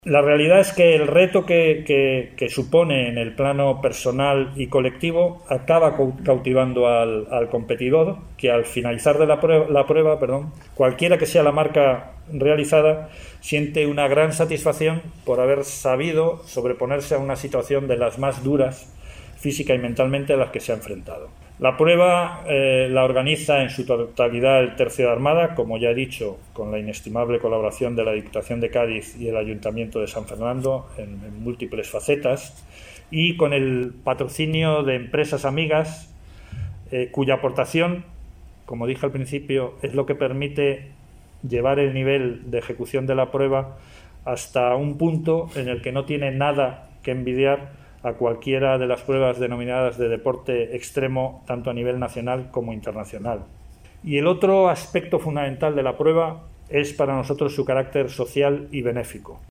La realidad es que el reto que supone en el plano personal y colectivo acaba cautivando al competidor, que al finalizar de la prueba, cualquiera que sea la marca realizada, siente una gran satisfacción por haber sabido sobreponerse a una situación de las más duras física y mentalmente a las que se ha enfrentado. La prueba la organiza en su totalidad el Tercio de Armada, como ya he dicho, con la inestimable colaboración de la Diputación de Cádiz y el Ayuntamiento de San Fernando en múltiples facetas, y con el patrocinio de empresas amigas, cuya aportación, como dije al principio, es lo que permite llevar el nivel de ejecución de la prueba hasta un punto en el que no tiene nada que envidiar a cualquiera de las pruebas denominadas de deporte extremo, tanto a nivel nacional como internacional. Y el otro aspecto fundamental de la prueba es para nosotros su carácter social y benéfico.